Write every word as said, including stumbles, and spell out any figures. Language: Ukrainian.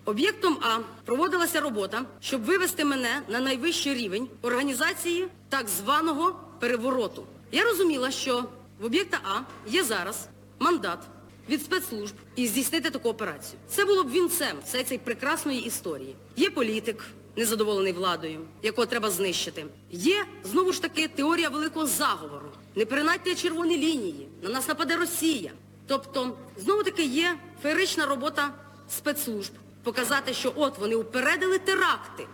Об'єктом А проводилася робота, щоб вивести мене на найвищий рівень організації так званого перевороту. Я розуміла, що в об'єкта А є зараз мандат від спецслужб і здійснити таку операцію. Це було б вінцем всієї цієї прекрасної історії. Є політик, незадоволений владою, якого треба знищити. Є, знову ж таки, теорія великого заговору. Не перенадьте червоні лінії, на нас нападе Росія. Тобто, знову-таки є феєрична робота спецслужб. Показати, що от вони упередили теракти.